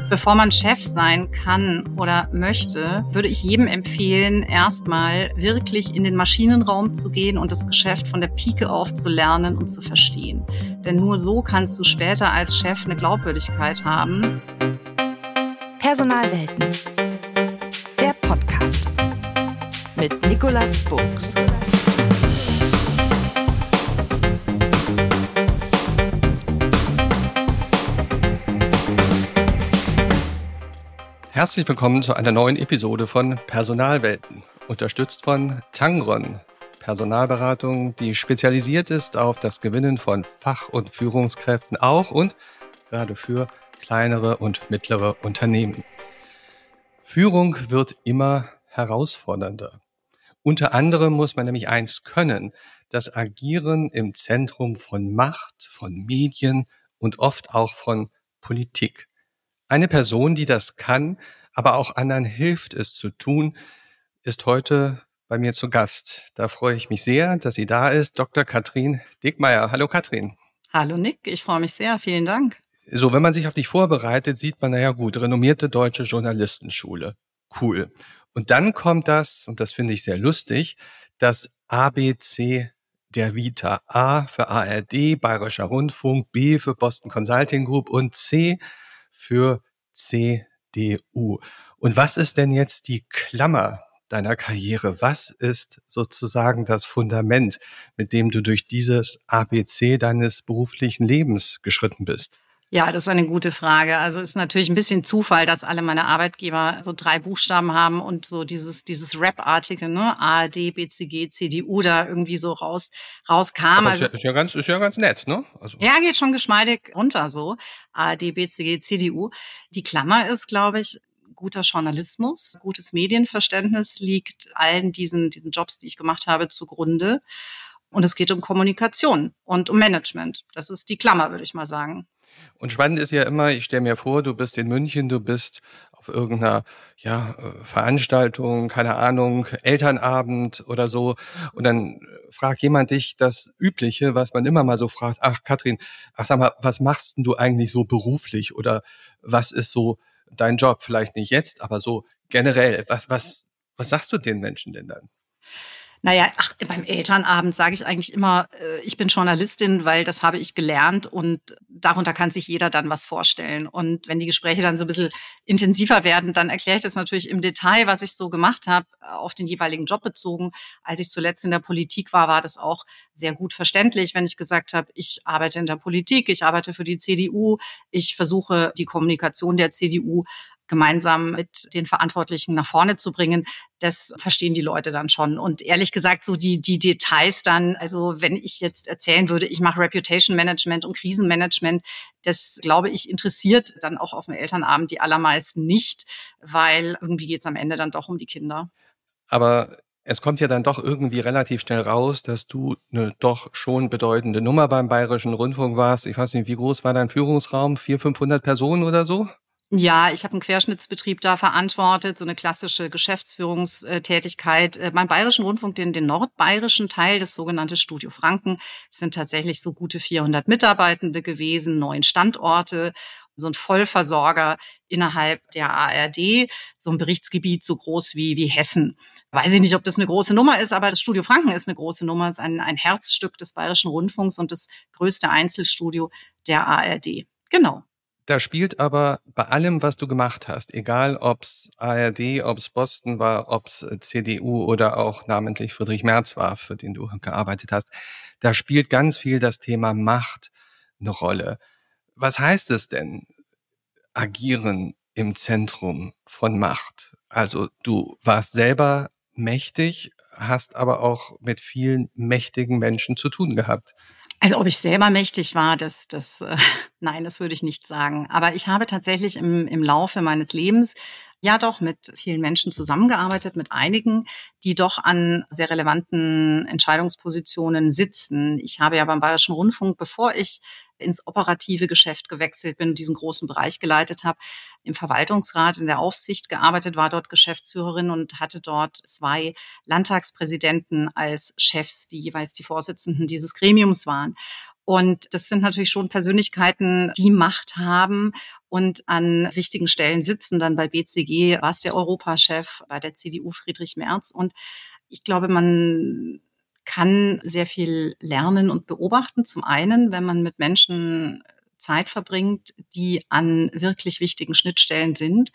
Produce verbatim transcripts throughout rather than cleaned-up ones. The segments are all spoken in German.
Bevor man Chef sein kann oder möchte, würde ich jedem empfehlen, erstmal wirklich in den Maschinenraum zu gehen und das Geschäft von der Pike auf zu lernen und zu verstehen. Denn nur so kannst du später als Chef eine Glaubwürdigkeit haben. Personalwelten, der Podcast mit Nicolas Burks. Herzlich willkommen zu einer neuen Episode von Personalwelten, unterstützt von Tangron, Personalberatung, die spezialisiert ist auf das Gewinnen von Fach- und Führungskräften auch und gerade für kleinere und mittlere Unternehmen. Führung wird immer herausfordernder. Unter anderem muss man nämlich eins können, das Agieren im Zentrum von Macht, von Medien und oft auch von Politik. Eine Person, die das kann, aber auch anderen hilft, es zu tun, ist heute bei mir zu Gast. Da freue ich mich sehr, dass sie da ist, Doktor Katrin Dickmeyer. Hallo Katrin. Hallo Nick, ich freue mich sehr, vielen Dank. So, wenn man sich auf dich vorbereitet, sieht man, naja gut, renommierte deutsche Journalistenschule. Cool. Und dann kommt das, und das finde ich sehr lustig, das A B C der Vita. A für A R D, Bayerischer Rundfunk, B für Boston Consulting Group und C für C D U. Und was ist denn jetzt die Klammer deiner Karriere? Was ist sozusagen das Fundament, mit dem du durch dieses A B C deines beruflichen Lebens geschritten bist? Ja, das ist eine gute Frage. Also es ist natürlich ein bisschen Zufall, dass alle meine Arbeitgeber so drei Buchstaben haben und so dieses dieses Rap-artige, ne, A R D, B C G, C D U da irgendwie so raus rauskam. Aber Also ist ja, ist ja ganz, ist ja ganz nett, ne? Also ja, geht schon geschmeidig runter so. A R D, B C G, C D U. Die Klammer ist, glaube ich, guter Journalismus, gutes Medienverständnis liegt allen diesen diesen Jobs, die ich gemacht habe, zugrunde. Und es geht um Kommunikation und um Management. Das ist die Klammer, würde ich mal sagen. Und spannend ist ja immer, ich stelle mir vor, du bist in München, du bist auf irgendeiner ja, äh, Veranstaltung, keine Ahnung, Elternabend oder so. Und dann äh, fragt jemand dich das Übliche, was man immer mal so fragt. Ach, Katrin, ach sag mal, was machst denn du eigentlich so beruflich? Oder was ist so dein Job? Vielleicht nicht jetzt, aber so generell. Was, was, was sagst du den Menschen denn dann? Naja, ach, beim Elternabend sage ich eigentlich immer, äh, ich bin Journalistin, weil das habe ich gelernt und darunter kann sich jeder dann was vorstellen. Und wenn die Gespräche dann so ein bisschen intensiver werden, dann erkläre ich das natürlich im Detail, was ich so gemacht habe, auf den jeweiligen Job bezogen. Als ich zuletzt in der Politik war, war das auch sehr gut verständlich, wenn ich gesagt habe, ich arbeite in der Politik, ich arbeite für die C D U, ich versuche die Kommunikation der C D U gemeinsam mit den Verantwortlichen nach vorne zu bringen, das verstehen die Leute dann schon. Und ehrlich gesagt, so die, die Details dann, also wenn ich jetzt erzählen würde, ich mache Reputation Management und Krisenmanagement, das, glaube ich, interessiert dann auch auf dem Elternabend die allermeisten nicht, weil irgendwie geht es am Ende dann doch um die Kinder. Aber es kommt ja dann doch irgendwie relativ schnell raus, dass du eine doch schon bedeutende Nummer beim Bayerischen Rundfunk warst. Ich weiß nicht, wie groß war dein Führungsraum? vierhundert, fünfhundert Personen oder so? Ja, ich habe einen Querschnittsbetrieb da verantwortet, so eine klassische Geschäftsführungstätigkeit. Äh, beim Bayerischen Rundfunk, den den nordbayerischen Teil, das sogenannte Studio Franken, sind tatsächlich so gute vierhundert Mitarbeitende gewesen, neun Standorte, so ein Vollversorger innerhalb der A R D, so ein Berichtsgebiet so groß wie wie Hessen. Weiß ich nicht, ob das eine große Nummer ist, aber das Studio Franken ist eine große Nummer, ist ein ein Herzstück des Bayerischen Rundfunks und das größte Einzelstudio der A R D. Genau. Da spielt aber bei allem, was du gemacht hast, egal ob's A R D, ob's Boston war, ob's C D U oder auch namentlich Friedrich Merz war, für den du gearbeitet hast, da spielt ganz viel das Thema Macht eine Rolle. Was heißt es denn, agieren im Zentrum von Macht? Also du warst selber mächtig, hast aber auch mit vielen mächtigen Menschen zu tun gehabt. Also, ob ich selber mächtig war, das das, äh nein, das würde ich nicht sagen. Aber ich habe tatsächlich im im Laufe meines Lebens ja doch mit vielen Menschen zusammengearbeitet, mit einigen, die doch an sehr relevanten Entscheidungspositionen sitzen. Ich habe ja beim Bayerischen Rundfunk, bevor ich ins operative Geschäft gewechselt bin und diesen großen Bereich geleitet habe, im Verwaltungsrat, in der Aufsicht gearbeitet, war dort Geschäftsführerin und hatte dort zwei Landtagspräsidenten als Chefs, die jeweils die Vorsitzenden dieses Gremiums waren. Und das sind natürlich schon Persönlichkeiten, die Macht haben und an wichtigen Stellen sitzen. Dann bei B C G war es der Europachef, bei der C D U Friedrich Merz. Und ich glaube, man kann sehr viel lernen und beobachten. Zum einen, wenn man mit Menschen Zeit verbringt, die an wirklich wichtigen Schnittstellen sind.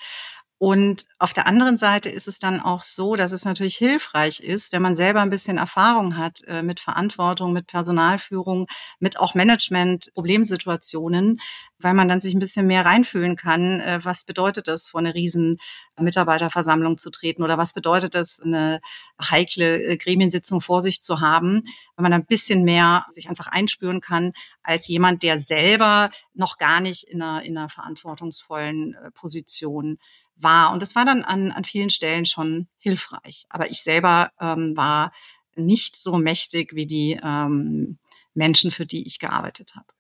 Und auf der anderen Seite ist es dann auch so, dass es natürlich hilfreich ist, wenn man selber ein bisschen Erfahrung hat äh, mit Verantwortung, mit Personalführung, mit auch Management, Problemsituationen, weil man dann sich ein bisschen mehr reinfühlen kann, äh, was bedeutet es, vor eine riesen Mitarbeiterversammlung zu treten oder was bedeutet es, eine heikle äh, Gremiensitzung vor sich zu haben, wenn man ein bisschen mehr sich einfach einspüren kann, als jemand, der selber noch gar nicht in einer, in einer verantwortungsvollen äh, Position war. Und das war dann an, an vielen Stellen schon hilfreich. Aber ich selber ähm, war nicht so mächtig wie die ähm, Menschen, für die ich gearbeitet habe.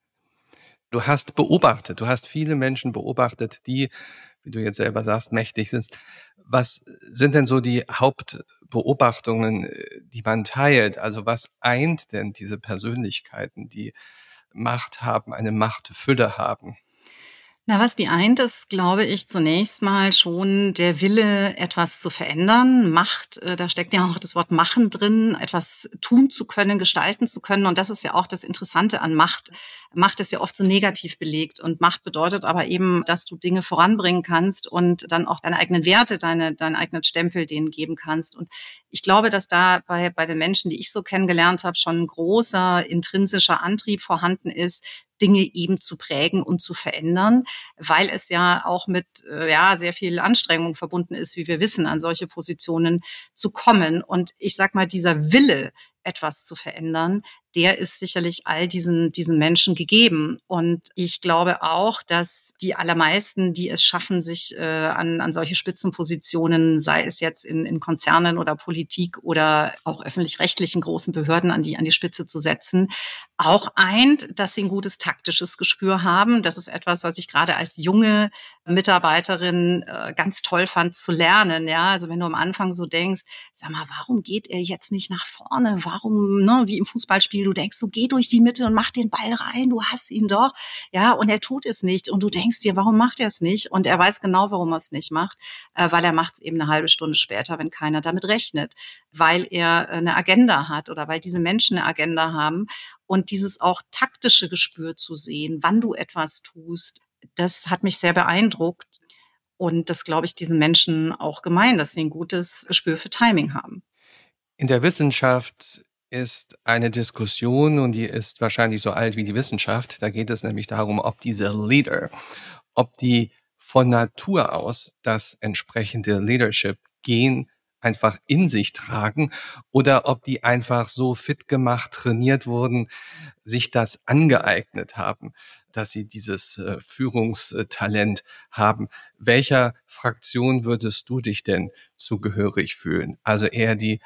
Du hast beobachtet, du hast viele Menschen beobachtet, die, wie du jetzt selber sagst, mächtig sind. Was sind denn so die Hauptbeobachtungen, die man teilt? Also was eint denn diese Persönlichkeiten, die Macht haben, eine Machtfülle haben? Na, was die eint, ist, glaube ich, zunächst mal schon der Wille, etwas zu verändern. Macht, äh, da steckt ja auch das Wort machen drin, etwas tun zu können, gestalten zu können. Und das ist ja auch das Interessante an Macht. Macht ist ja oft so negativ belegt. Und Macht bedeutet aber eben, dass du Dinge voranbringen kannst und dann auch deine eigenen Werte, deine, deinen eigenen Stempel denen geben kannst. Und ich glaube, dass da bei, bei den Menschen, die ich so kennengelernt habe, schon ein großer intrinsischer Antrieb vorhanden ist, Dinge eben zu prägen und zu verändern, weil es ja auch mit äh, ja sehr viel Anstrengung verbunden ist, wie wir wissen, an solche Positionen zu kommen. Und ich sag mal, dieser Wille, etwas zu verändern, der ist sicherlich all diesen, diesen Menschen gegeben. Und ich glaube auch, dass die allermeisten, die es schaffen, sich äh, an, an solche Spitzenpositionen, sei es jetzt in, in Konzernen oder Politik oder auch öffentlich-rechtlichen großen Behörden an die, an die Spitze zu setzen, auch eint, dass sie ein gutes taktisches Gespür haben. Das ist etwas, was ich gerade als junge Mitarbeiterin äh, ganz toll fand zu lernen. Ja, also wenn du am Anfang so denkst, sag mal, warum geht er jetzt nicht nach vorne? Warum, ne, wie im Fußballspiel, du denkst, so geh durch die Mitte und mach den Ball rein, du hast ihn doch. Ja, und er tut es nicht. Und du denkst dir, warum macht er es nicht? Und er weiß genau, warum er es nicht macht, äh, weil er macht es eben eine halbe Stunde später, wenn keiner damit rechnet, weil er eine Agenda hat oder weil diese Menschen eine Agenda haben. Und dieses auch taktische Gespür zu sehen, wann du etwas tust, das hat mich sehr beeindruckt. Und das glaube ich diesen Menschen auch gemein, dass sie ein gutes Gespür für Timing haben. In der Wissenschaft ist eine Diskussion, und die ist wahrscheinlich so alt wie die Wissenschaft. Da geht es nämlich darum, ob diese Leader, ob die von Natur aus das entsprechende Leadership-Gen einfach in sich tragen oder ob die einfach so fit gemacht, trainiert wurden, sich das angeeignet haben, dass sie dieses äh, Führungstalent haben. Welcher Fraktion würdest du dich denn zugehörig fühlen? Also eher die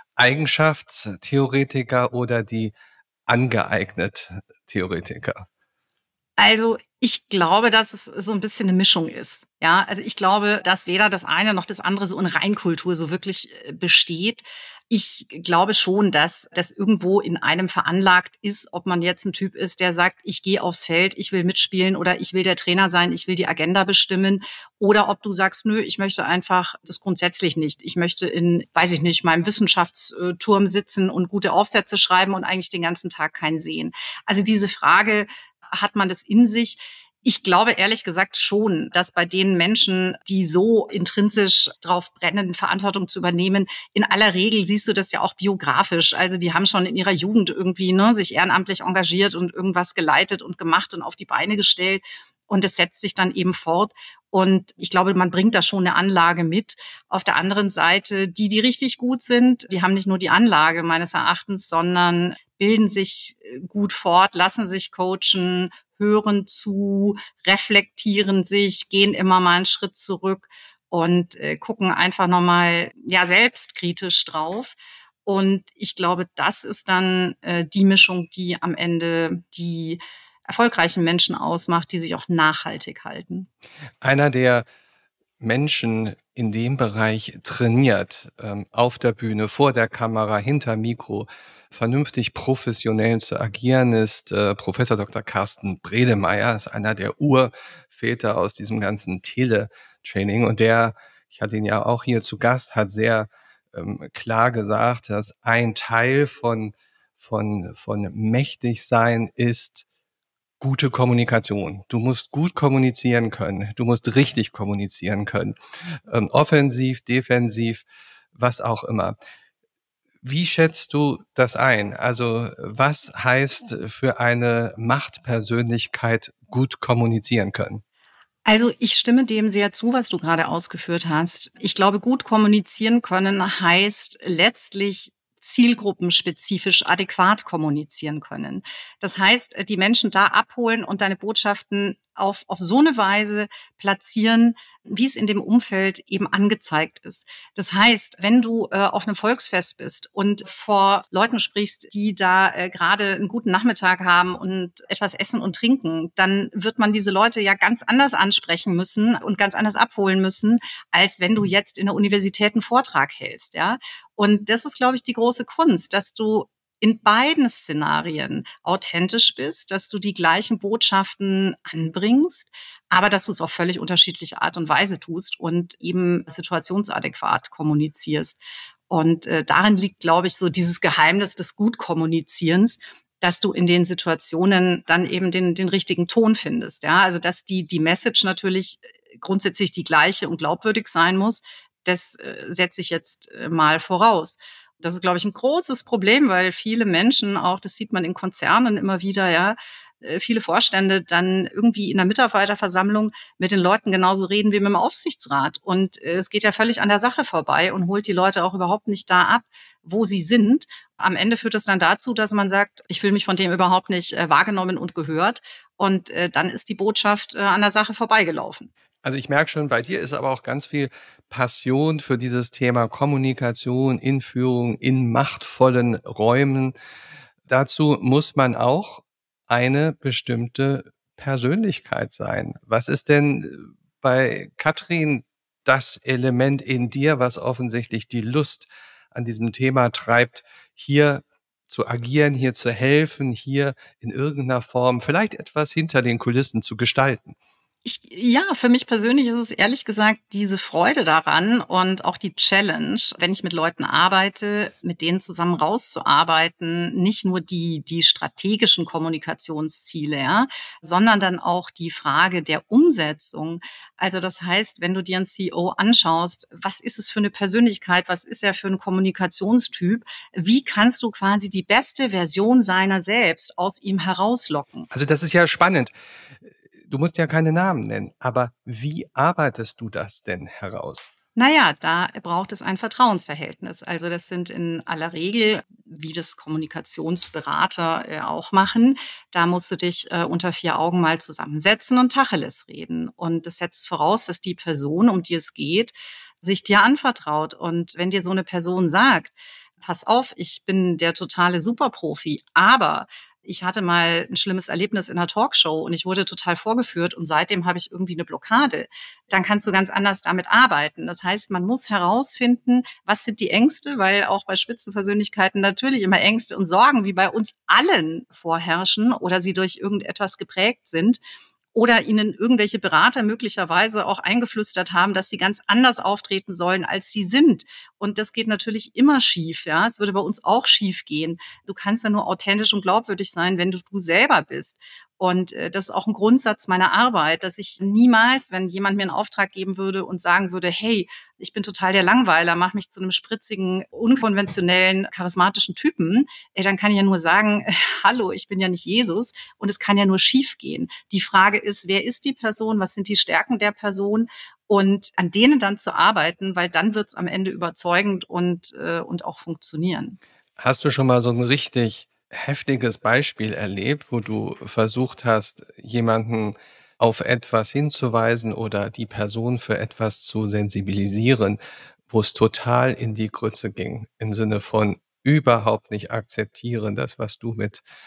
Eigenschaftstheoretiker oder die angeeignet Theoretiker? Also ich glaube, dass es so ein bisschen eine Mischung ist. Ja, also ich glaube, dass weder das eine noch das andere so in Reinkultur so wirklich äh, besteht. Ich glaube schon, dass das irgendwo in einem veranlagt ist, ob man jetzt ein Typ ist, der sagt, ich gehe aufs Feld, ich will mitspielen oder ich will der Trainer sein, ich will die Agenda bestimmen, oder ob du sagst, nö, ich möchte einfach das grundsätzlich nicht. Ich möchte in, weiß ich nicht, meinem Wissenschaftsturm sitzen und gute Aufsätze schreiben und eigentlich den ganzen Tag keinen sehen. Also diese Frage, hat man das in sich? Ich glaube ehrlich gesagt schon, dass bei den Menschen, die so intrinsisch drauf brennen, Verantwortung zu übernehmen, in aller Regel siehst du das ja auch biografisch. Also die haben schon in ihrer Jugend irgendwie ne, sich ehrenamtlich engagiert und irgendwas geleitet und gemacht und auf die Beine gestellt. Und es setzt sich dann eben fort. Und ich glaube, man bringt da schon eine Anlage mit. Auf der anderen Seite, die, die richtig gut sind, die haben nicht nur die Anlage meines Erachtens, sondern bilden sich gut fort, lassen sich coachen, hören zu, reflektieren sich, gehen immer mal einen Schritt zurück und äh, gucken einfach nochmal ja, selbstkritisch drauf. Und ich glaube, das ist dann äh, die Mischung, die am Ende die erfolgreichen Menschen ausmacht, die sich auch nachhaltig halten. Einer, der Menschen in dem Bereich trainiert, ähm, auf der Bühne, vor der Kamera, hinter Mikro, vernünftig professionell zu agieren, ist äh, Professor Doktor Carsten Bredemeier, ist einer der Urväter aus diesem ganzen Teletraining. Und der, ich hatte ihn ja auch hier zu Gast, hat sehr ähm, klar gesagt, dass ein Teil von, von, von mächtig sein ist, gute Kommunikation. Du musst gut kommunizieren können. Du musst richtig kommunizieren können. Ähm, offensiv, defensiv, was auch immer. Wie schätzt du das ein? Also was heißt für eine Machtpersönlichkeit gut kommunizieren können? Also ich stimme dem sehr zu, was du gerade ausgeführt hast. Ich glaube, gut kommunizieren können heißt letztlich zielgruppenspezifisch adäquat kommunizieren können. Das heißt, die Menschen da abholen und deine Botschaften auf, auf so eine Weise platzieren, wie es in dem Umfeld eben angezeigt ist. Das heißt, wenn du äh, auf einem Volksfest bist und vor Leuten sprichst, die da äh, gerade einen guten Nachmittag haben und etwas essen und trinken, dann wird man diese Leute ja ganz anders ansprechen müssen und ganz anders abholen müssen, als wenn du jetzt in der Universität einen Vortrag hältst, ja. Und das ist, glaube ich, die große Kunst, dass du in beiden Szenarien authentisch bist, dass du die gleichen Botschaften anbringst, aber dass du es auf völlig unterschiedliche Art und Weise tust und eben situationsadäquat kommunizierst. Und äh, darin liegt, glaube ich, so dieses Geheimnis des Gutkommunizierens, dass du in den Situationen dann eben den, den richtigen Ton findest. Ja, also dass die, die Message natürlich grundsätzlich die gleiche und glaubwürdig sein muss, das äh, setze ich jetzt äh, mal voraus. Das ist, glaube ich, ein großes Problem, weil viele Menschen auch, das sieht man in Konzernen immer wieder, ja, viele Vorstände dann irgendwie in der Mitarbeiterversammlung mit den Leuten genauso reden wie mit dem Aufsichtsrat. Und es geht ja völlig an der Sache vorbei und holt die Leute auch überhaupt nicht da ab, wo sie sind. Am Ende führt es dann dazu, dass man sagt, ich fühle mich von dem überhaupt nicht wahrgenommen und gehört. Und dann ist die Botschaft an der Sache vorbeigelaufen. Also ich merke schon, bei dir ist aber auch ganz viel Passion für dieses Thema Kommunikation in Führung, in machtvollen Räumen. Dazu muss man auch eine bestimmte Persönlichkeit sein. Was ist denn bei Katrin das Element in dir, was offensichtlich die Lust an diesem Thema treibt, hier zu agieren, hier zu helfen, hier in irgendeiner Form vielleicht etwas hinter den Kulissen zu gestalten? Ich, ja, für mich persönlich ist es ehrlich gesagt diese Freude daran und auch die Challenge, wenn ich mit Leuten arbeite, mit denen zusammen rauszuarbeiten, nicht nur die, die strategischen Kommunikationsziele, ja, sondern dann auch die Frage der Umsetzung. Also das heißt, wenn du dir einen C E O anschaust, was ist es für eine Persönlichkeit, was ist er für ein Kommunikationstyp, wie kannst du quasi die beste Version seiner selbst aus ihm herauslocken? Also das ist ja spannend. Du musst ja keine Namen nennen, aber wie arbeitest du das denn heraus? Naja, da braucht es ein Vertrauensverhältnis. Also das sind in aller Regel, wie das Kommunikationsberater äh, auch machen, da musst du dich äh, unter vier Augen mal zusammensetzen und Tacheles reden. Und das setzt voraus, dass die Person, um die es geht, sich dir anvertraut. Und wenn dir so eine Person sagt, pass auf, ich bin der totale Superprofi, aber ich hatte mal ein schlimmes Erlebnis in einer Talkshow und ich wurde total vorgeführt und seitdem habe ich irgendwie eine Blockade. Dann kannst du ganz anders damit arbeiten. Das heißt, man muss herausfinden, was sind die Ängste, weil auch bei Spitzenpersönlichkeiten natürlich immer Ängste und Sorgen wie bei uns allen vorherrschen oder sie durch irgendetwas geprägt sind. Oder ihnen irgendwelche Berater möglicherweise auch eingeflüstert haben, dass sie ganz anders auftreten sollen, als sie sind. Und das geht natürlich immer schief, ja. Es würde bei uns auch schief gehen. Du kannst ja nur authentisch und glaubwürdig sein, wenn du du selber bist. Und äh, das ist auch ein Grundsatz meiner Arbeit, dass ich niemals, wenn jemand mir einen Auftrag geben würde und sagen würde, hey, ich bin total der Langweiler, mach mich zu einem spritzigen, unkonventionellen, charismatischen Typen, äh, dann kann ich ja nur sagen, äh, hallo, ich bin ja nicht Jesus und es kann ja nur schief gehen. Die Frage ist, wer ist die Person, was sind die Stärken der Person und an denen dann zu arbeiten, weil dann wird es am Ende überzeugend und, äh, und auch funktionieren. Hast du schon mal so ein richtig heftiges Beispiel erlebt, wo du versucht hast, jemanden auf etwas hinzuweisen oder die Person für etwas zu sensibilisieren, wo es total in die Grütze ging, im Sinne von überhaupt nicht akzeptieren, das, was du mit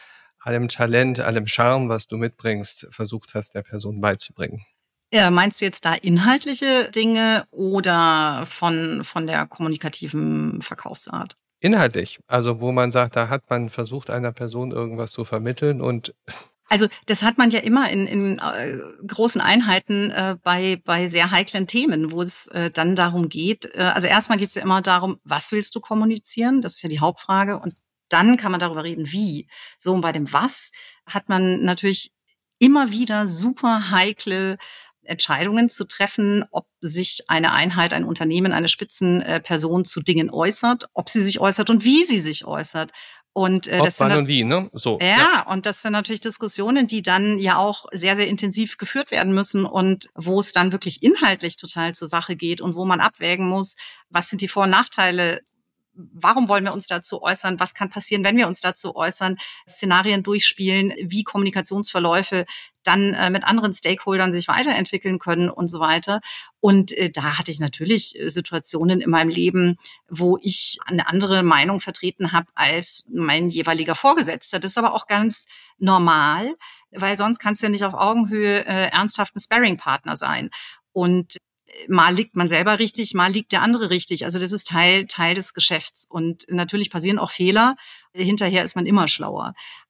allem Talent, allem Charme, was du mitbringst, versucht hast, der Person beizubringen? Ja, meinst du jetzt da inhaltliche Dinge oder von, von der kommunikativen Verkaufsart? Inhaltlich, also wo man sagt, da hat man versucht, einer Person irgendwas zu vermitteln und Also das hat man ja immer in, in äh, großen Einheiten äh, bei, bei sehr heiklen Themen, wo es äh, dann darum geht, äh, also erstmal geht es ja immer darum, was willst du kommunizieren? Das ist ja die Hauptfrage. Und dann kann man darüber reden, wie. So, und bei dem Was hat man natürlich immer wieder super heikle Entscheidungen zu treffen, ob sich eine Einheit, ein Unternehmen, eine Spitzenperson zu Dingen äußert, ob sie sich äußert und wie sie sich äußert. Und äh, ob, das sind wann und wie, ne? So. ja, ja, und das sind natürlich Diskussionen, die dann ja auch sehr, sehr intensiv geführt werden müssen und wo es dann wirklich inhaltlich total zur Sache geht und wo man abwägen muss, was sind die Vor- und Nachteile, warum wollen wir uns dazu äußern, was kann passieren, wenn wir uns dazu äußern, Szenarien durchspielen, wie Kommunikationsverläufe dann äh, mit anderen Stakeholdern sich weiterentwickeln können und so weiter. Und äh, da hatte ich natürlich äh, Situationen in meinem Leben, wo ich eine andere Meinung vertreten habe als mein jeweiliger Vorgesetzter. Das ist aber auch ganz normal, weil sonst kannst du ja nicht auf Augenhöhe äh, ernsthaft ein Sparringpartner sein. Und mal liegt man selber richtig, mal liegt der andere richtig. Also das ist Teil, Teil des Geschäfts. Und natürlich passieren auch Fehler. Hinterher ist man immer schlauer.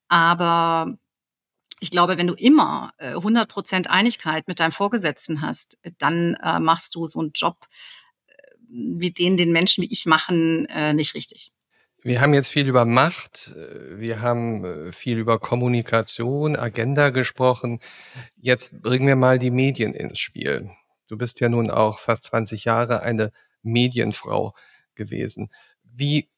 Aber ich glaube, wenn du immer äh, hundert Prozent Einigkeit mit deinem Vorgesetzten hast, dann äh, machst du so einen Job, äh, wie den den Menschen wie ich machen, äh, nicht richtig. Wir haben jetzt viel über Macht, wir haben viel über Kommunikation, Agenda gesprochen. Jetzt bringen wir mal die Medien ins Spiel. Du bist ja nun auch fast zwanzig Jahre eine Medienfrau gewesen. Wie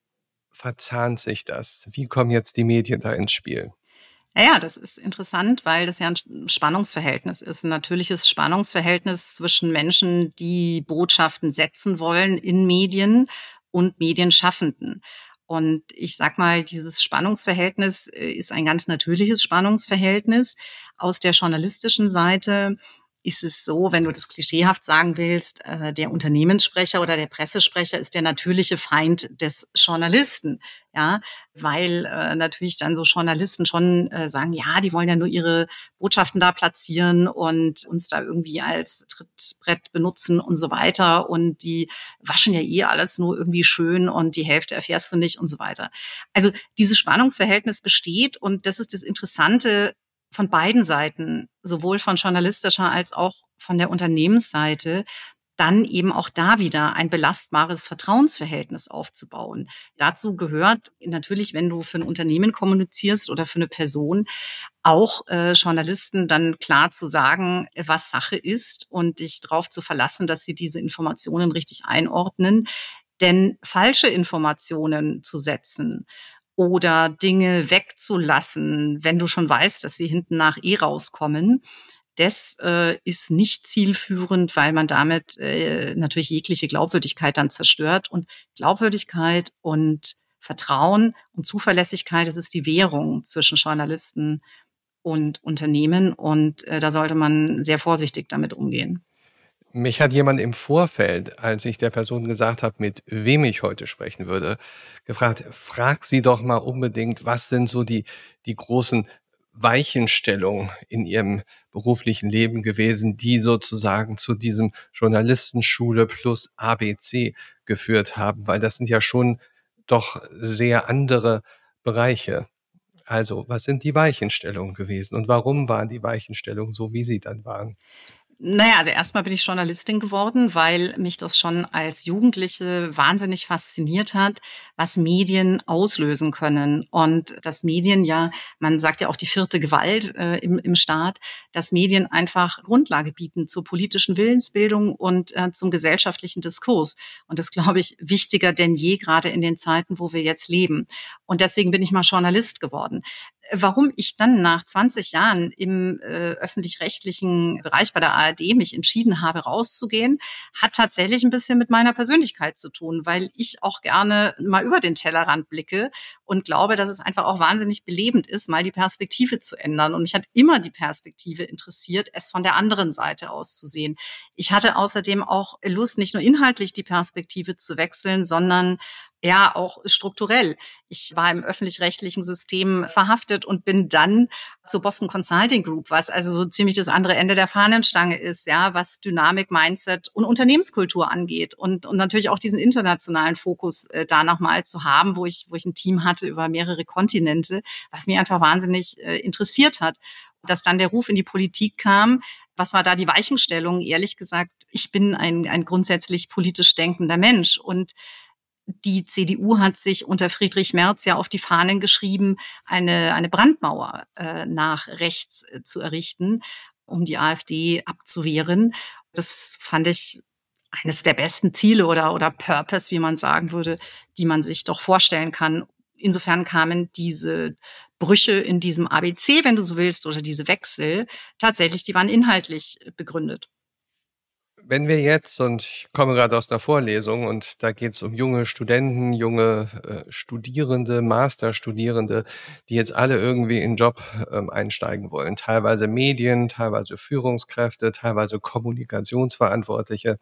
verzahnt sich das? Wie kommen jetzt die Medien da ins Spiel? Ja, das ist interessant, weil das ja ein Spannungsverhältnis ist, ein natürliches Spannungsverhältnis zwischen Menschen, die Botschaften setzen wollen in Medien und Medienschaffenden. Und ich sag mal, dieses Spannungsverhältnis ist ein ganz natürliches Spannungsverhältnis. Aus der journalistischen Seite ist es so, wenn du das klischeehaft sagen willst, äh, der Unternehmenssprecher oder der Pressesprecher ist der natürliche Feind des Journalisten, ja, weil äh, natürlich dann so Journalisten schon äh, sagen, ja, die wollen ja nur ihre Botschaften da platzieren und uns da irgendwie als Trittbrett benutzen und so weiter und die waschen ja eh alles nur irgendwie schön und die Hälfte erfährst du nicht und so weiter. Also dieses Spannungsverhältnis besteht und das ist das Interessante von beiden Seiten, sowohl von journalistischer als auch von der Unternehmensseite, dann eben auch da wieder ein belastbares Vertrauensverhältnis aufzubauen. Dazu gehört natürlich, wenn du für ein Unternehmen kommunizierst oder für eine Person, auch äh, Journalisten dann klar zu sagen, was Sache ist und dich darauf zu verlassen, dass sie diese Informationen richtig einordnen. Denn falsche Informationen zu setzen oder Dinge wegzulassen, wenn du schon weißt, dass sie hinten nach eh rauskommen, das äh, ist nicht zielführend, weil man damit äh, natürlich jegliche Glaubwürdigkeit dann zerstört. Und Glaubwürdigkeit und Vertrauen und Zuverlässigkeit, das ist die Währung zwischen Journalisten und Unternehmen. Und äh, da sollte man sehr vorsichtig damit umgehen. Mich hat jemand im Vorfeld, als ich der Person gesagt habe, mit wem ich heute sprechen würde, gefragt, frag sie doch mal unbedingt, was sind so die, die großen Weichenstellungen in ihrem beruflichen Leben gewesen, die sozusagen zu diesem Journalistenschule plus A B C geführt haben, weil das sind ja schon doch sehr andere Bereiche. Also, was sind die Weichenstellungen gewesen und warum waren die Weichenstellungen so, wie sie dann waren? Naja, also erstmal bin ich Journalistin geworden, weil mich das schon als Jugendliche wahnsinnig fasziniert hat, was Medien auslösen können. Und dass Medien ja, man sagt ja auch die vierte Gewalt äh, im, im Staat, dass Medien einfach Grundlage bieten zur politischen Willensbildung und äh, zum gesellschaftlichen Diskurs. Und das, glaube ich, wichtiger denn je, gerade in den Zeiten, wo wir jetzt leben. Und deswegen bin ich mal Journalist geworden. Warum ich dann nach zwanzig Jahren im äh, öffentlich-rechtlichen Bereich bei der A R D mich entschieden habe, rauszugehen, hat tatsächlich ein bisschen mit meiner Persönlichkeit zu tun, weil ich auch gerne mal über den Tellerrand blicke und glaube, dass es einfach auch wahnsinnig belebend ist, mal die Perspektive zu ändern. Und mich hat immer die Perspektive interessiert, es von der anderen Seite aus zu sehen. Ich hatte außerdem auch Lust, nicht nur inhaltlich die Perspektive zu wechseln, sondern Ja, auch strukturell. Ich war im öffentlich-rechtlichen System verhaftet und bin dann zur Boston Consulting Group, was also so ziemlich das andere Ende der Fahnenstange ist, ja, was Dynamik, Mindset und Unternehmenskultur angeht und und natürlich auch diesen internationalen Fokus äh, da nochmal zu haben, wo ich wo ich ein Team hatte über mehrere Kontinente, was mir einfach wahnsinnig äh, interessiert hat. Dass dann der Ruf in die Politik kam, was war da die Weichenstellung? Ehrlich gesagt, ich bin ein ein grundsätzlich politisch denkender Mensch und die C D U hat sich unter Friedrich Merz ja auf die Fahnen geschrieben, eine, eine Brandmauer äh, nach rechts äh, zu errichten, um die AfD abzuwehren. Das fand ich eines der besten Ziele oder, oder Purpose, wie man sagen würde, die man sich doch vorstellen kann. Insofern kamen diese Brüche in diesem A B C, wenn du so willst, oder diese Wechsel tatsächlich, die waren inhaltlich begründet. Wenn wir jetzt, und ich komme gerade aus einer Vorlesung und da geht es um junge Studenten, junge äh, Studierende, Masterstudierende, die jetzt alle irgendwie in den Job ähm, einsteigen wollen. Teilweise Medien, teilweise Führungskräfte, teilweise Kommunikationsverantwortliche.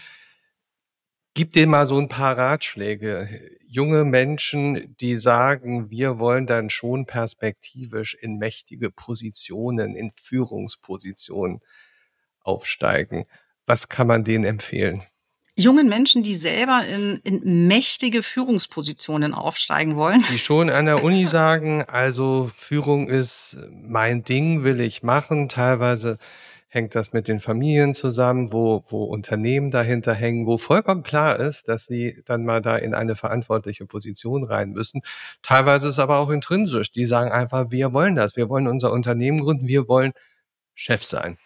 Gib denen mal so ein paar Ratschläge. Junge Menschen, die sagen, wir wollen dann schon perspektivisch in mächtige Positionen, in Führungspositionen aufsteigen. Was kann man denen empfehlen? Jungen Menschen, die selber in, in mächtige Führungspositionen aufsteigen wollen. Die schon an der Uni sagen, also Führung ist mein Ding, will ich machen. Teilweise hängt das mit den Familien zusammen, wo, wo Unternehmen dahinter hängen, wo vollkommen klar ist, dass sie dann mal da in eine verantwortliche Position rein müssen. Teilweise ist es aber auch intrinsisch. Die sagen einfach, wir wollen das. Wir wollen unser Unternehmen gründen. Wir wollen Chef sein.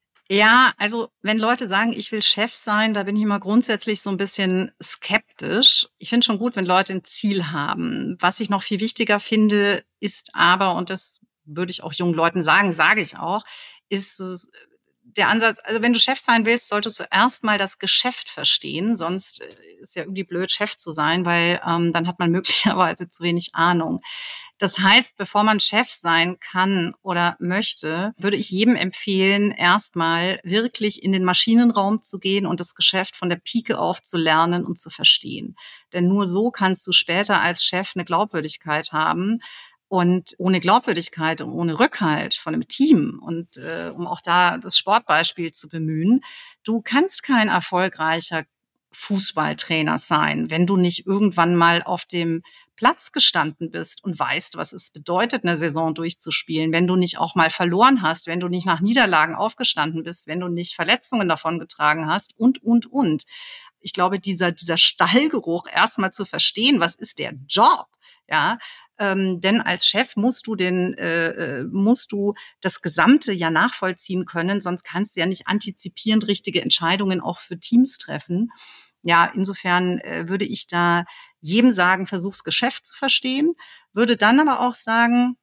Ja, also wenn Leute sagen, ich will Chef sein, da bin ich immer grundsätzlich so ein bisschen skeptisch. Ich finde schon gut, wenn Leute ein Ziel haben. Was ich noch viel wichtiger finde, ist aber, und das würde ich auch jungen Leuten sagen, sage ich auch, ist es der Ansatz, also wenn du Chef sein willst, solltest du erst mal das Geschäft verstehen, sonst ist ja irgendwie blöd, Chef zu sein, weil ähm, dann hat man möglicherweise zu wenig Ahnung. Das heißt, bevor man Chef sein kann oder möchte, würde ich jedem empfehlen, erstmal wirklich in den Maschinenraum zu gehen und das Geschäft von der Pike auf zu lernen und zu verstehen. Denn nur so kannst du später als Chef eine Glaubwürdigkeit haben. Und ohne Glaubwürdigkeit und ohne Rückhalt von einem Team und äh, um auch da das Sportbeispiel zu bemühen, du kannst kein erfolgreicher Fußballtrainer sein, wenn du nicht irgendwann mal auf dem Platz gestanden bist und weißt, was es bedeutet, eine Saison durchzuspielen, wenn du nicht auch mal verloren hast, wenn du nicht nach Niederlagen aufgestanden bist, wenn du nicht Verletzungen davongetragen hast und, und, und. Ich glaube, dieser, dieser Stallgeruch erstmal zu verstehen, was ist der Job? Ja, ähm, denn als Chef musst du den, äh, musst du das Gesamte ja nachvollziehen können, sonst kannst du ja nicht antizipierend richtige Entscheidungen auch für Teams treffen. Ja, insofern äh, würde ich da jedem sagen, versuch's Geschäft zu verstehen, würde dann aber auch sagen,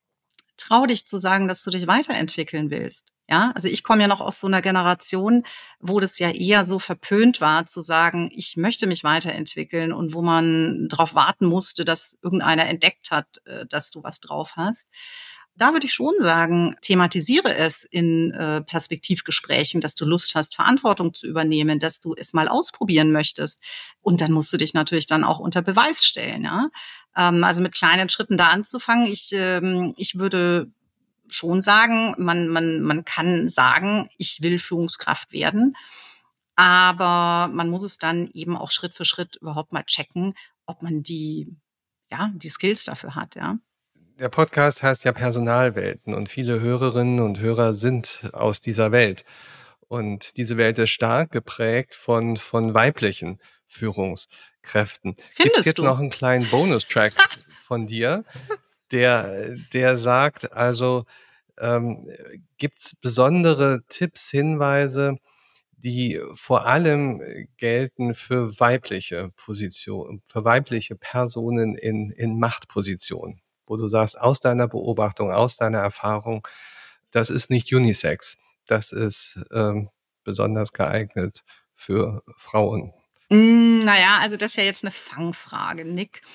trau dich zu sagen, dass du dich weiterentwickeln willst. Ja, also ich komme ja noch aus so einer Generation, wo das ja eher so verpönt war, zu sagen, ich möchte mich weiterentwickeln und wo man darauf warten musste, dass irgendeiner entdeckt hat, dass du was drauf hast. Da würde ich schon sagen, thematisiere es in äh, Perspektivgesprächen, dass du Lust hast, Verantwortung zu übernehmen, dass du es mal ausprobieren möchtest. Und dann musst du dich natürlich dann auch unter Beweis stellen. Ja? Ähm, also mit kleinen Schritten da anzufangen. Ich, ähm, ich würde schon sagen, man, man, man kann sagen, ich will Führungskraft werden. Aber man muss es dann eben auch Schritt für Schritt überhaupt mal checken, ob man die, ja, die Skills dafür hat, ja. Der Podcast heißt ja Personalwelten und viele Hörerinnen und Hörer sind aus dieser Welt. Und diese Welt ist stark geprägt von, von weiblichen Führungskräften. Gibt es jetzt Findest du? noch einen kleinen Bonustrack von dir, der, der sagt, also ähm, gibt es besondere Tipps, Hinweise, die vor allem gelten für weibliche Positionen, für weibliche Personen in, in Machtpositionen, wo du sagst, aus deiner Beobachtung, aus deiner Erfahrung, das ist nicht Unisex, das ist ähm, besonders geeignet für Frauen. Mm, naja, also das ist ja jetzt eine Fangfrage, Nick.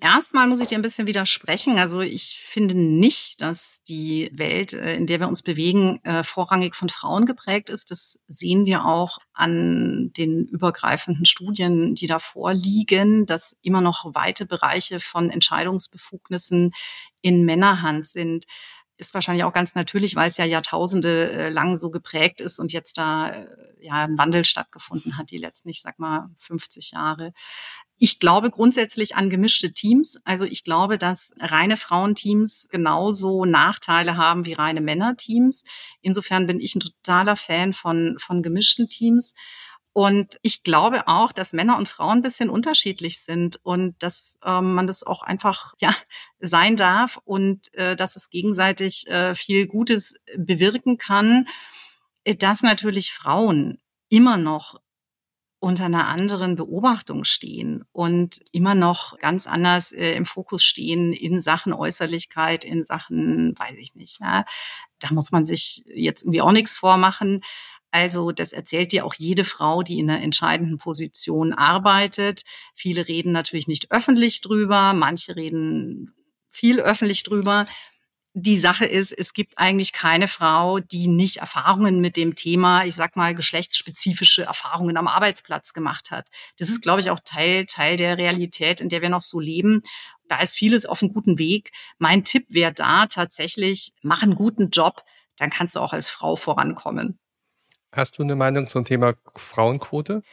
Erstmal muss ich dir ein bisschen widersprechen. Also ich finde nicht, dass die Welt, äh, in der wir uns bewegen, äh, vorrangig von Frauen geprägt ist. Das sehen wir auch an den übergreifenden Studien, die da vorliegen, dass immer noch weite Bereiche von Entscheidungsbefugnissen in Männerhand sind. Ist wahrscheinlich auch ganz natürlich, weil es ja Jahrtausende äh, lang so geprägt ist und jetzt da äh, ja ein Wandel stattgefunden hat, die letzten, ich sag mal, fünfzig Jahre. Ich glaube grundsätzlich an gemischte Teams. Also ich glaube, dass reine Frauenteams genauso Nachteile haben wie reine Männerteams. Insofern bin ich ein totaler Fan von, von gemischten Teams. Und ich glaube auch, dass Männer und Frauen ein bisschen unterschiedlich sind und dass ähm, man das auch einfach ja sein darf und äh, dass es gegenseitig äh, viel Gutes bewirken kann, äh, dass natürlich Frauen immer noch unter einer anderen Beobachtung stehen und immer noch ganz anders äh, im Fokus stehen in Sachen Äußerlichkeit, in Sachen, weiß ich nicht, ja. Da muss man sich jetzt irgendwie auch nichts vormachen. Also das erzählt dir auch jede Frau, die in einer entscheidenden Position arbeitet. Viele reden natürlich nicht öffentlich drüber, manche reden viel öffentlich drüber. Die Sache ist, es gibt eigentlich keine Frau, die nicht Erfahrungen mit dem Thema, ich sag mal, geschlechtsspezifische Erfahrungen am Arbeitsplatz gemacht hat. Das ist, glaube ich, auch Teil, Teil der Realität, in der wir noch so leben. Da ist vieles auf einem guten Weg. Mein Tipp wäre da tatsächlich, mach einen guten Job, dann kannst du auch als Frau vorankommen. Hast du eine Meinung zum Thema Frauenquote?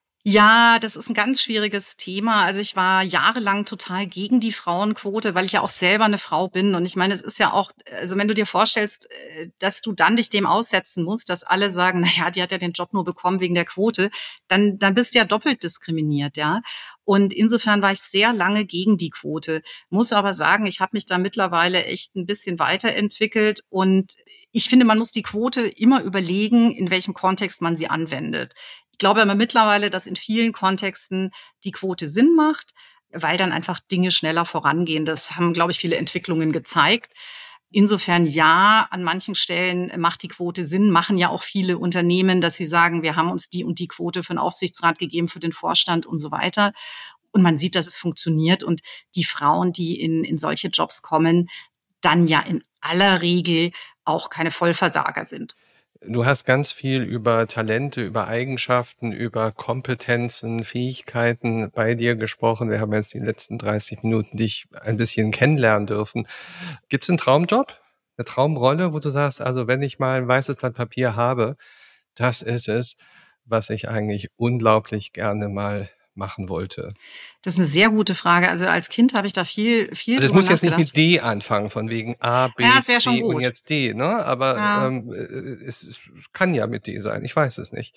Ja, das ist ein ganz schwieriges Thema. Also ich war jahrelang total gegen die Frauenquote, weil ich ja auch selber eine Frau bin. Und ich meine, es ist ja auch, also wenn du dir vorstellst, äh, dass du dann dich dem aussetzen musst, dass alle sagen, na ja, die hat ja den Job nur bekommen wegen der Quote, dann, dann bist du ja doppelt diskriminiert, ja. Und insofern war ich sehr lange gegen die Quote. Muss aber sagen, ich habe mich da mittlerweile echt ein bisschen weiterentwickelt und ich finde, man muss die Quote immer überlegen, in welchem Kontext man sie anwendet. Ich glaube aber mittlerweile, dass in vielen Kontexten die Quote Sinn macht, weil dann einfach Dinge schneller vorangehen. Das haben, glaube ich, viele Entwicklungen gezeigt. Insofern ja, an manchen Stellen macht die Quote Sinn, machen ja auch viele Unternehmen, dass sie sagen, wir haben uns die und die Quote für den Aufsichtsrat gegeben, für den Vorstand und so weiter. Und man sieht, dass es funktioniert und die Frauen, die in, in solche Jobs kommen, dann ja in aller Regel auch keine Vollversager sind. Du hast ganz viel über Talente, über Eigenschaften, über Kompetenzen, Fähigkeiten bei dir gesprochen. Wir haben jetzt die letzten dreißig Minuten dich ein bisschen kennenlernen dürfen. Gibt es einen Traumjob, eine Traumrolle, wo du sagst, also wenn ich mal ein weißes Blatt Papier habe, das ist es, was ich eigentlich unglaublich gerne mal machen wollte? Das ist eine sehr gute Frage. Also als Kind habe ich da viel, viel Also es drüber muss jetzt nicht nachgedacht. mit D anfangen, von wegen A, B, Ja, es wäre schon C und gut. jetzt D, ne? Aber Ja. ähm, es, es kann ja mit D sein, ich weiß es nicht.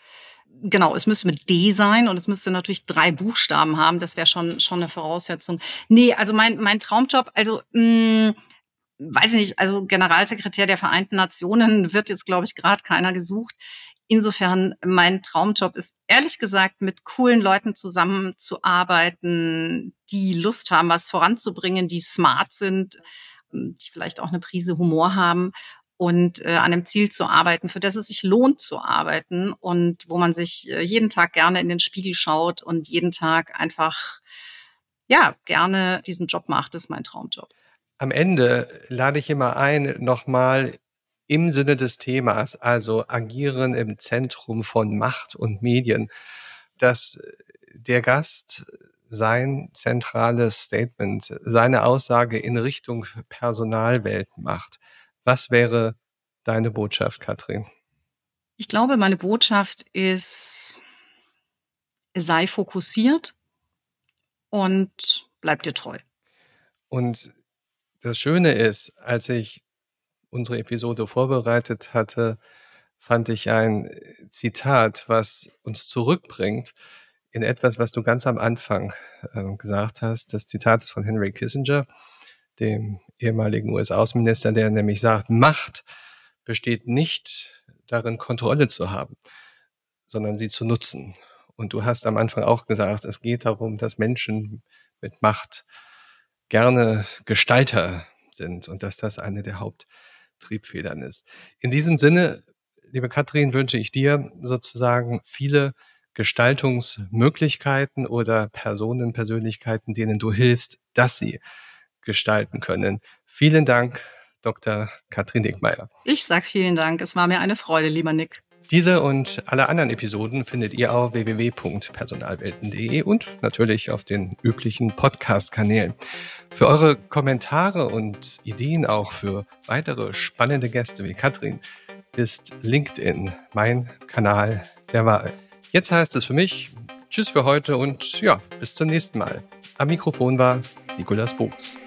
Genau, es müsste mit D sein und es müsste natürlich drei Buchstaben haben. Das wäre schon schon eine Voraussetzung. Nee, also mein mein Traumjob, also mh, weiß ich nicht, also Generalsekretär der Vereinten Nationen wird jetzt, glaube ich, gerade keiner gesucht. Insofern, mein Traumjob ist ehrlich gesagt, mit coolen Leuten zusammenzuarbeiten, die Lust haben, was voranzubringen, die smart sind, die vielleicht auch eine Prise Humor haben und äh, an einem Ziel zu arbeiten, für das es sich lohnt zu arbeiten und wo man sich äh, jeden Tag gerne in den Spiegel schaut und jeden Tag einfach ja gerne diesen Job macht. Das ist mein Traumjob. Am Ende lade ich immer ein, nochmal im Sinne des Themas, also agieren im Zentrum von Macht und Medien, dass der Gast sein zentrales Statement, seine Aussage in Richtung Personalwelt macht. Was wäre deine Botschaft, Katrin? Ich glaube, meine Botschaft ist, sei fokussiert und bleib dir treu. Und das Schöne ist, als ich unsere Episode vorbereitet hatte, fand ich ein Zitat, was uns zurückbringt in etwas, was du ganz am Anfang äh, gesagt hast. Das Zitat ist von Henry Kissinger, dem ehemaligen U S-Außenminister, der nämlich sagt, Macht besteht nicht darin, Kontrolle zu haben, sondern sie zu nutzen. Und du hast am Anfang auch gesagt, es geht darum, dass Menschen mit Macht gerne Gestalter sind und dass das eine der Haupttriebfedern ist. In diesem Sinne, liebe Katrin, wünsche ich dir sozusagen viele Gestaltungsmöglichkeiten oder Personen, Persönlichkeiten, denen du hilfst, dass sie gestalten können. Vielen Dank, Doktor Katrin Nickmeyer. Ich sag vielen Dank. Es war mir eine Freude, lieber Nick. Diese und alle anderen Episoden findet ihr auf w w w punkt personalwelten punkt de und natürlich auf den üblichen Podcast-Kanälen. Für eure Kommentare und Ideen auch für weitere spannende Gäste wie Katrin ist LinkedIn mein Kanal der Wahl. Jetzt heißt es für mich Tschüss für heute und ja, bis zum nächsten Mal. Am Mikrofon war Nicolas Books.